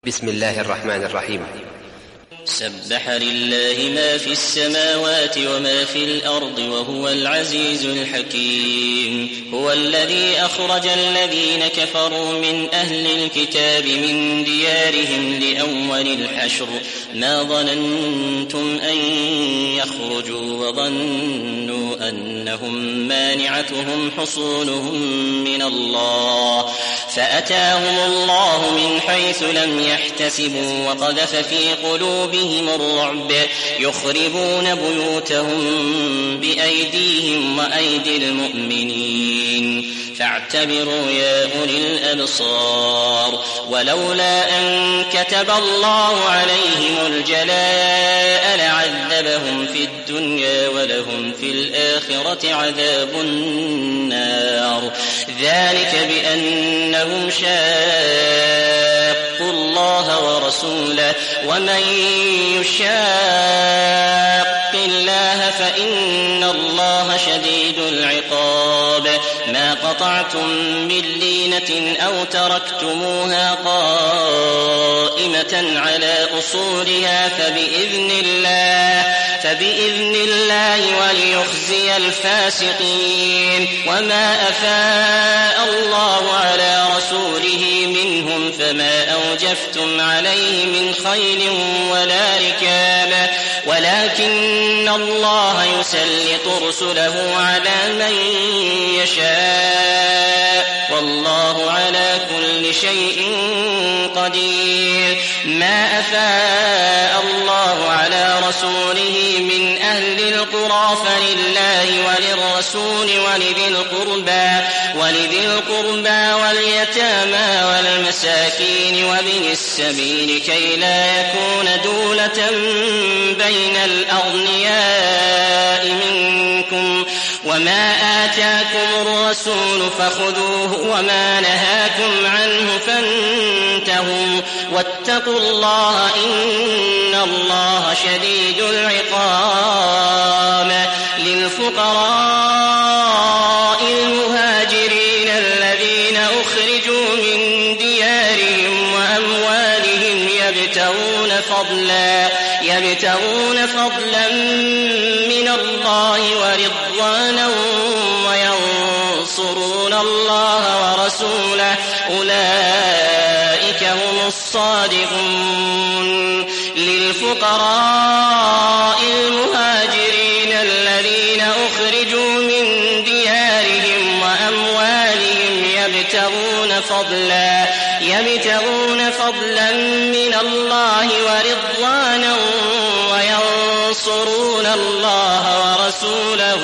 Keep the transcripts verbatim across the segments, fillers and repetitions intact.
بسم الله الرحمن الرحيم. سبح لله ما في السماوات وما في الأرض وهو العزيز الحكيم. هو الذي أخرج الذين كفروا من أهل الكتاب من ديارهم لأول الحشر ما ظننتم أن يخرجوا وظنوا أنهم مانعتهم حصونهم من الله فأتاهم الله من حيث لم يحتسبوا وقذف في قلوبهم الرعب يخربون بيوتهم بأيديهم وأيدي المؤمنين فاعتبروا يا أولي الأبصار. ولولا أن كتب الله عليهم الجلاء لعذبهم في الدنيا ولهم في الآخرة عذاب النار ذلك بأنهم شاقوا الله ورسوله ومن يشاق الله فإن الله شديد العقاب. ما قطعتم من لينة أو تركتموها قائمة على أصولها فبإذن الله فبإذن الله وليخزي الفاسقين. وما أفاء الله على رسوله منهم فما أوجفتم عليه من خيل ولا ركاب ولكن الله يسلط رسله على من يشاء والله على كل شيء قدير. ما أفاء الله على رسوله من أهل القرى فلله وللرسول ولذي القربى ولذي القربى واليتامى والمساكين وابن السبيل كي لا يكون دولة بين الأغنياء منكم. وما آتاكم الرسول فخذوه وما نهاكم عنه فانتهوا واتقوا الله إن الله شديد العقاب. للفقراء المهاجرين الذين أخرجوا من ديارهم وأموالهم يبتغون فضلا يبتغون فضلا من الله ورضوانا وينصرون الله ورسوله أولئك هم الصادقون. للفقراء المهاجرين الذين أخرجوا من ديارهم وأموالهم يبتغون فضلا يبتغون فضلا من الله ورضوانا وينصرون الله ورسوله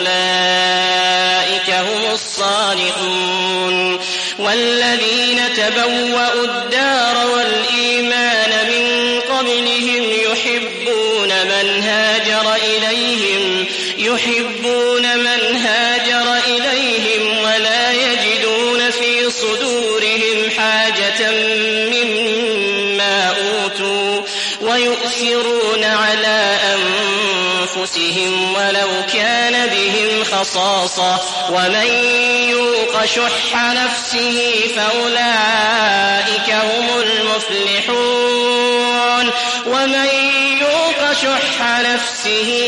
أولئك هم الصادقون. والذين تبوأوا الدار والإيمان من قبلهم يحبون من هاجر إليهم يحبون من هاجر إليهم ولا يجدون في صدورهم حاجة مما أوتوا ويؤثرون على أنفسهم ولو كان بهم خصاصة ومن يوق شح نفسه فأولئك هم المفلحون. ومن يوق شح نفسه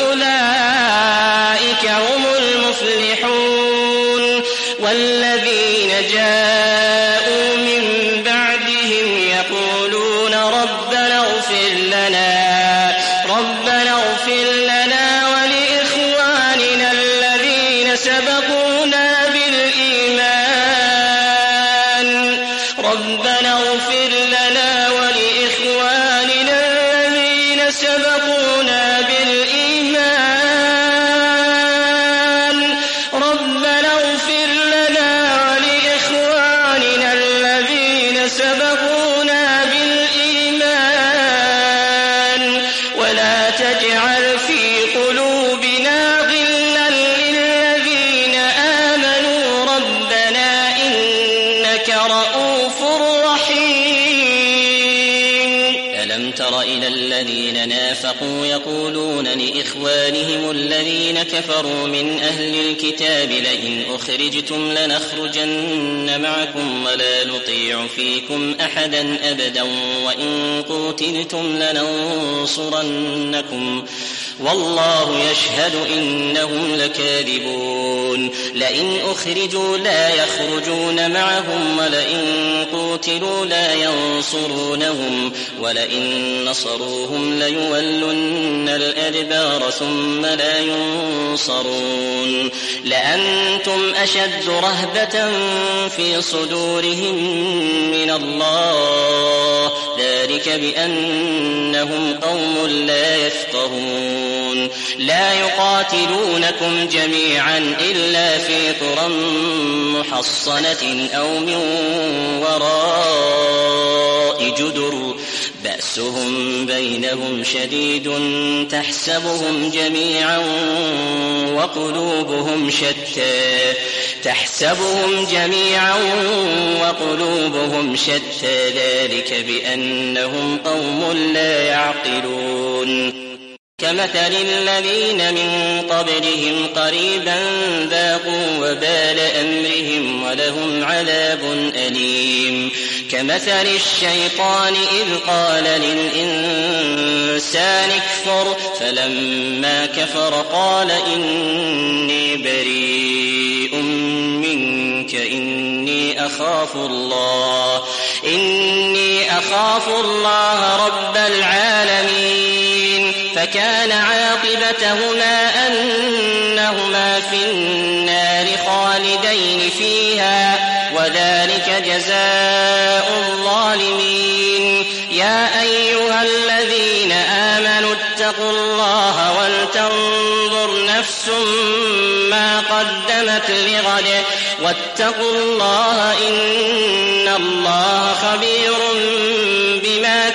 فأولئك هم المفلحون. والذين جاءوا من بعدهم يقولون ربنا اغفر لنا ربنا اغفر لنا ولإخواننا الذين سبقونا بالإيمان ربنا اغفر لنا ولإخواننا الذين سبقونا بالإيمان ربنا اغفر لنا ولإخواننا الذين سبقونا بالإيمان تر إلى الذين نافقوا يقولون لإخوانهم الذين كفروا من أهل الكتاب لئن أخرجتم لنخرجن معكم ولا نطيع فيكم أحدا أبدا وإن قتلتم لننصرنكم والله يشهد إنهم لكاذبون لئن أخرجوا لا يخرجون معهم ولئن قتلوا لا ينصرونهم ولئن نصروهم ليولن الأدبار ثم لا ينصرون لأنتم أشد رهبة في صدورهم من الله ذلك بأنهم قوم لا يفقهون لا يقاتلونكم جميعا إلا في قرى محصنة أو من وراء جدر بأسهم بينهم شديد تحسبهم جميعا وقلوبهم شتى تحسبهم جميعا وقلوبهم شتى ذلك بأنهم قوم لا يعقلون كمثل الذين من قبلهم قريبا ذاقوا وبال أمرهم ولهم عذاب أليم كمثل الشيطان إذ قال للإنسان اكفر فلما كفر قال إني بريء منك إني أخاف الله إني أخاف الله رب العالمين فكان عاقبتهما أنهما في النار خالدين فيها وذلك جزاء الظالمين يا أيها الذين آمنوا اتقوا الله ولتنظر نفس ما قدمت لغد واتقوا الله إن الله خبير بما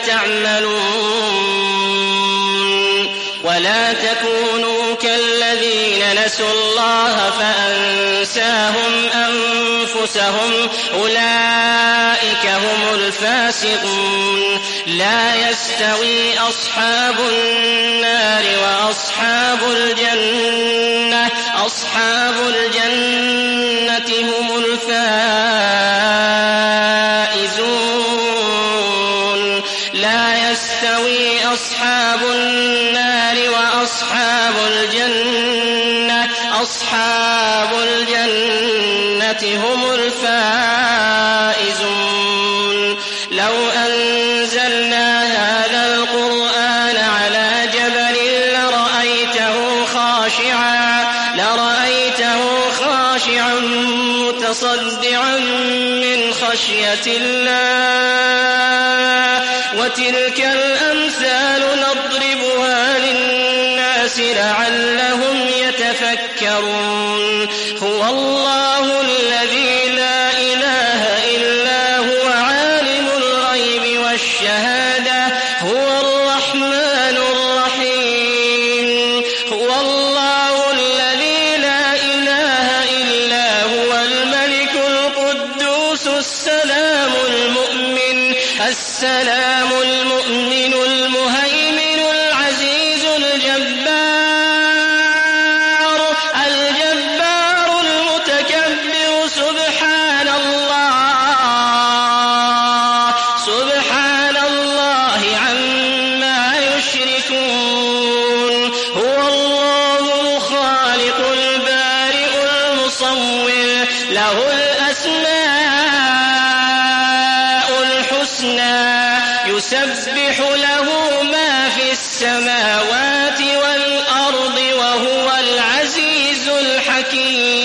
تعملون ولا تكونوا كالذين نسوا الله فأنساهم أنفسهم أولئك هم الفاسقون لا يستوي أصحاب النار وأصحاب الجنة أصحاب الجنة هم الفائزون لا يستوي أصحاب النار وأصحاب الجنة أصحاب الجنة هم الفائزون لو أنزلنا هذا القرآن على جبل لرأيته خاشعا لرأيته خاشعا متصدعا من خشية الله وتلك الأمثال نضربها للناس لعلهم يتفكرون هو الله الذي لا إله إلا هو عالم الغيب والشهادة هو الرحمن الرحيم هو الله الذي لا إله إلا هو الملك القدوس السلام المؤمن السلام المؤمن المهيمن العزيز الجبار الجبار المتكبر سبحان الله سبحان الله عما يشركون هو الله الخالق البارئ المصور له الأسماء الحسنى يسبح له ما في السماوات والأرض وهو العزيز الحكيم